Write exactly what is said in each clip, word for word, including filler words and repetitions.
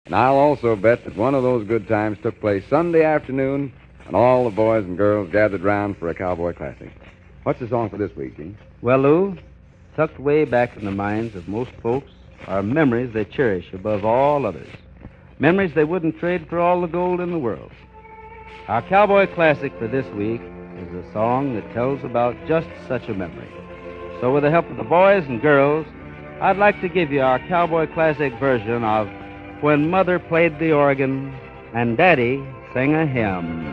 And I'll also bet that one of those good times took place Sunday afternoon, and all the boys and girls gathered round for a cowboy classic. What's the song for this week, Gene? Well, Lou, tucked way back in the minds of most folks are memories they cherish above all others. Memories they wouldn't trade for all the gold in the world. Our cowboy classic for this week is a song that tells about just such a memory. So with the help of the boys and girls, I'd like to give you our cowboy classic version of When Mother Played the Organ and Daddy Sang a Hymn.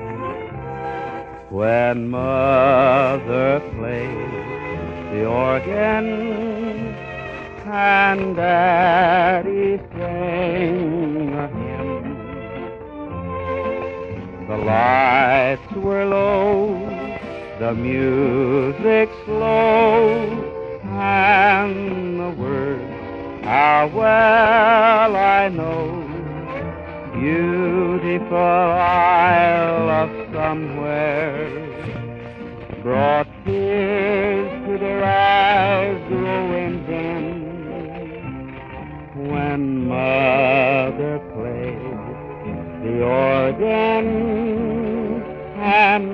When Mother played the organ and Daddy sang a hymn, the lights were low, the music slow, and the words, how well I know, beautiful isle of somewhere, brought tears to their eyes growing dim. When Mother played the organ and